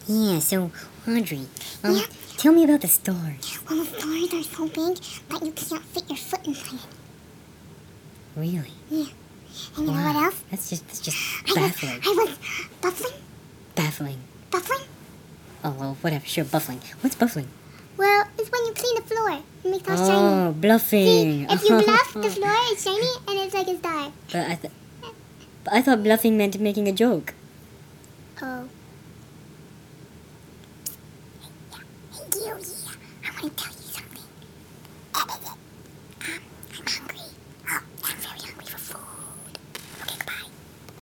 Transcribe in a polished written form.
Yeah, so, Audrey, Yeah? tell me about the stars. Well, the stars are so big that you can't fit your foot inside it. Really? Yeah. And you know what else? That's just I baffling. was buffling. Baffling. Buffling? Oh, well, whatever, sure, buffling. What's buffling? Well, it's when you clean the floor. It makes it all shiny. Oh, bluffing. See, if you bluff, the floor is shiny and it's like a star. But I thought bluffing meant making a joke. Oh. Hey, you, I want to tell you.